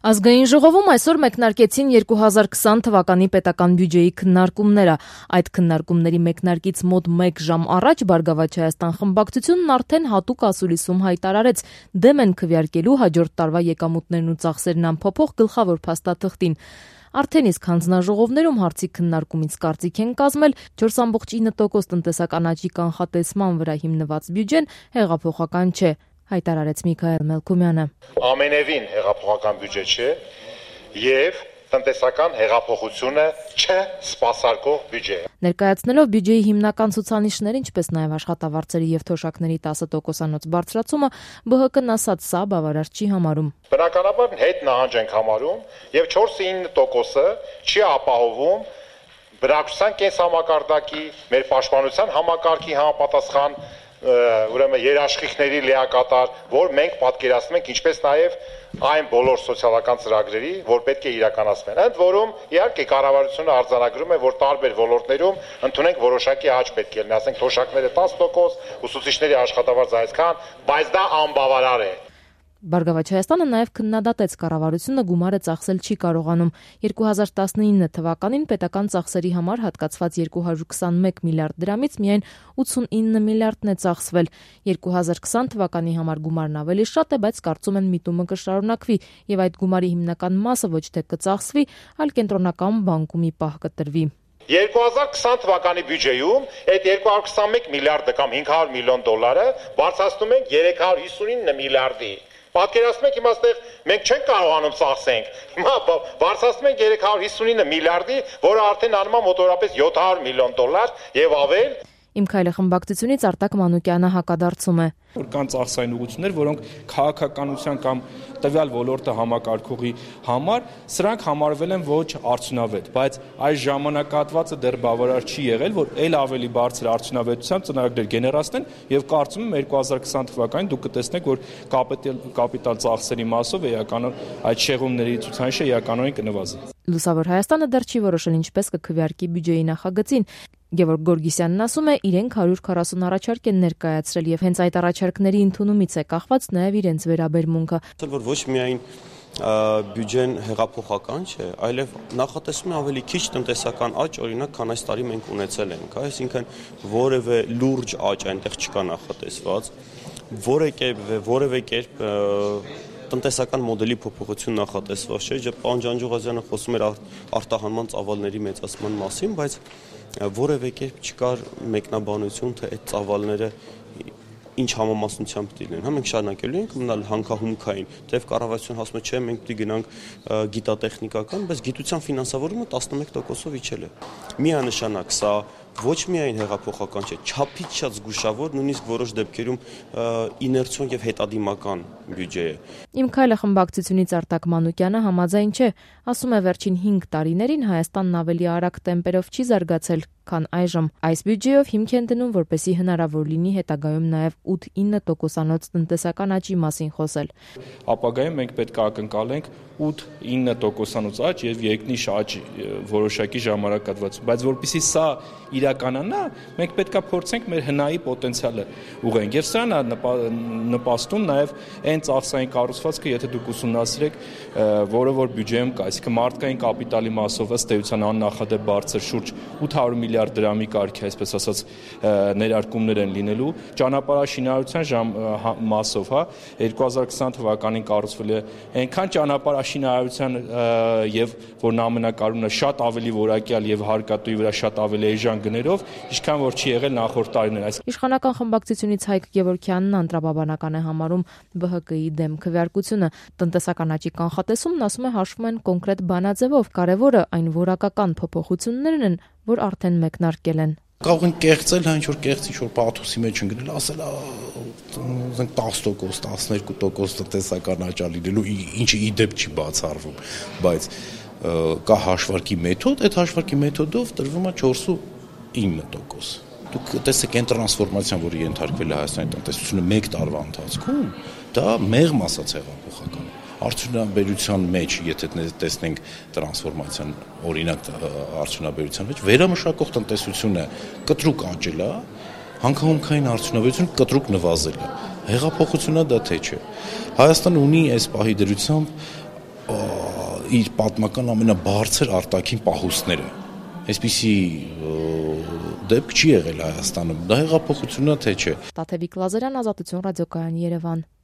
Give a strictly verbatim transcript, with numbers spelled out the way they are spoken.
Ազգային ժողովում այսօր մեկնարկեցին երկու հազար քսան թվականի պետական բյուջեի քննարկումները։ Այդ քննարկումների մեկնարկից մոտ մեկ ժամ առաջ Բարգավաճ Հայաստան խմբակցությունն արդեն հատուկ ասուլիսում հայտարարեց դեմ են քվեարկելու հաջորդ տարվա եկամուտներն ու ծախսերն անփոփոխ գլխավոր փաստաթղթին։ Արդեն իսկ հանձնաժողովներում հարցի քննարկումից կարծիք են կազմել չորս կόμμα ինը տոկոս տնտեսական աճի կանխատեսման վրա հիմնված բյուջեն հեղափոխական չէ, հայտարարեց Միքայել Մելքումյանը։ Ամենևին հեղափոխական բյուջե չէ եւ տնտեսական հեղափոխությունը չսպասարկող բյուջե։ Ներկայացնելով բյուջեի հիմնական ցուցանիշները, ինչպես նաև աշխատավարձերի եւ թոշակների տասը տոկոսանոց բարձրացումը, Բ Հ Կն ասաց սա բավարար չի համարում։ Բնականաբար հետ նահանջ ենք համարում եւ չորս կόμμα ինը տոկոսը չի ապահովում բնակչության կենսամակարդակի, մեր պաշտպանության համակարգի համապատասխան ուրեմն երաշխիքների լիակատար, որ մենք պատկերացնում ենք, ինչպես նաև այն բոլոր սոցիալական ծրագրերի, որ պետք է իրականացվեն։ Ընդ որում, իհարկե կառավարությունը արձանագրում է, որ տարբեր ոլորտներում ընդունենք որոշակի աճ պետք է լինի, ասենք թոշակները տասը տոկոս, ուսուցիչների աշխատավարձ այսքան, բայց դա անբավարար է։ Բարգավաճ Հայաստանը նաև քննադատեց կառավարությունը գումարը ծախսել չի կարողանում։ երկու հազար տասնինը թվականին պետական ծախսերի համար հատկացված երկու հարյուր քսանմեկ միլիարդ դրամից միայն ութսունինը միլիարդն է ծախսվել։ երկու հազար քսան թվականի համար գումարն ավելի շատ է, բայց կարծում են միտումը կշարունակվի եւ այդ գումարի հիմնական մասը ոչ թե կծախսվի, այլ կենտրոնական բանկում ի պահ կտրվի։ երկու հազար քսան թվականի բյուջեում այդ երկու հարյուր քսանմեկ միլիարդը կամ հինգ հարյուր միլիոն դոլարը բարձրացնում ենք երեք հարյուր հիսունինը միլիարդի։ Պատկերացնում եք, հիմա այստեղ մենք չենք կարողանում ծախսենք։ Հիմա բարձրացնում ենք երեք հարյուր հիսունինը միլիարդի, որը արդեն անում է մոտավորապես յոթ հարյուր միլիոն դոլար եւ ավել։ Իմ քայլը խմբակցությունից Արտակ Մանուկյանը հակադարձում է։ Որ կան ծախսային ուղղություններ, որոնք քաղաքականության կամ տվյալ ոլորտը համակարգողի համար սրանք համարվել են ոչ արդյունավետ, բայց այս ժամանակահատվածը դեռ բավարար չի եղել, որ ել ավելի բարձր արդյունավետությամբ ծրագրեր գեներացնեն եւ կարծում եմ երկու հազար քսան թվականին դուք կտեսնեք, որ կապիտալ կապիտալ ծախսերի մասով էականորեն այդ շեղումների ցուցանիշը էականորեն կնվազի։ Լուսավոր Հայաստանը դեռ չի որոշել ինչպես կքվեարկի բյուջեի նախագծին։ Գևորգ Գորգիսյանն ասում է, իրենք հարյուր քառասուն առաջարկ են ներկայացրել եւ հենց այդ առաջարկների ընդունումից է կախված նաեւ իրենց վերաբերմունքը։ Որ ոչ միայն բյուջեն հեղափոխական չէ, այլև նախատեսում է ավելի քիչ տնտեսական աճ, օրինակ, քան այս տարի մենք ունեցել ենք, այսինքն որևէ լուրջ աճ այնտեղ չկա նախատեսված, որևէ կերպ տնտեսական մոդելի փոփոխություն նախատեսված չէ, պարոն Ջանջուղազյանը խոսում էր արտահանման ծավալների մեծացման մասին, բայց որևէ կերպ չկար մեկնաբանություն, թե այդ ծավալները ինչ համամասնությամբ պիտի լինեն։ Հա մենք շարունակելու ենք մնալ հանքահումքային, թեև կառավարությունը ասում է, չէ, մենք պիտի գնանք գիտատեխնիկական, բայց գիտության ֆինանսավորումը տասնմեկ տոկոսով իջել է։ Միանշանակ սա ոչ միայն հեղափոխական չէ, չափից շատ զգուշավոր, նույնիսկ որոշ դեպքերում իներցիոն եւ հետադիմական բյուջե է։ Իմ քայլը խմբակցությունից Արտակ Մանուկյանը համաձայն չէ, ասում է վերջին հինգ տարիներին Հայաստանն ավելի արագ տեմպերով չի զարգացել, քան այժմ։ Այս բյուջեով հիմք են դնում, որպեսզի հնարավոր լինի հետագայում նաև ութ ինը տոկոսանոց տնտեսական աճի մասին խոսել։ Ապագայում մենք պետք է ակնկալենք ութ ինը տոկոսանոց աճ եւ երկնիշ աճ որոշակի ժամանակահատվածում, բայց որpիսի սա իրականանա, մենք պետք է փորձենք մեր հնայի պոտենցիալը ուղղենք եւ սրան նպաստում նաեւ այն ծախսային կառուցվածքը, եթե դուք ուսումնասիրեք, որը որ բյուջեում կա, այսինքն մարդկային կապիտալի մասով ըստ էության աննախադեպ բարձր շուրջ ութ հարյուր միլիարդ դրամի կարգի, այսպես ասած, ներարկումներ են լինելու, ճանապարհաշինարարության մասով, հա, երկու հազար քսան թվականին կառուցվել է այնքան ճանապարհաշինարարության եւ որն ամենակարևորն է, շատ ավելի որակյալ եւ հարկատուի վրա շատ ավելի էժան գներով, ինչքան որ չի եղել նախորդ տարիներ։ Իշխանական խմբակցությունից Հայկ Գևորգյանն անտրաբաբանական է համարում Բ Հ Կ-ի դեմ քվեարկությունը։ Տնտեսական աճի կանխատեսումն, ասում է, հաշվում են կոնկրետ բանաձևով, կարևորը այն որակական փոփոխություններն են, որ արդեն մեկնարկել են։ Կարող են կեղծել, հա ինչ-որ կեղծ ինչ-որ պաթոսի մեջ ընկնել, ասել, ասենք տասը տոկոս, տասներկու տոկոս տնտեսական աճ լինելու, ինչը ի դեպ չի բացառվում, բայց կա հաշվարկի մեթոդ, այդ հաշվարկի մեթոդով տրվում է չորսինը տոկոս։ Դուք տեսեք այն տրանսֆորմացիան, որի ենթարկվել է Հայաստանի տնտեսությունը մեկ տարվա ընթացքում, դա մեղմ ասած հեղափոխական է։ Արդյունաբերության մեջ, եթե տեսնենք տրանսֆորմացիան, օրինակ արդյունաբերության մեջ, վերամշակող տնտեսությունը կտրուկ աճել է, հանքահումքային արդյունաբերությունը կտրուկ նվազել է։ Հեղափոխությունը դա թե չէ։ Հայաստանը ունի այս պահի դրությամբ իր պատմական ամենաբարձր արտաքին պահուստները։ Այսպիսի դեպք չի եղել Հայաստանում։ Դա հեղափոխությունն է թե չէ։ Տաթևիկ Լազարյան, Ազատություն ռադիոկայան, Երևան։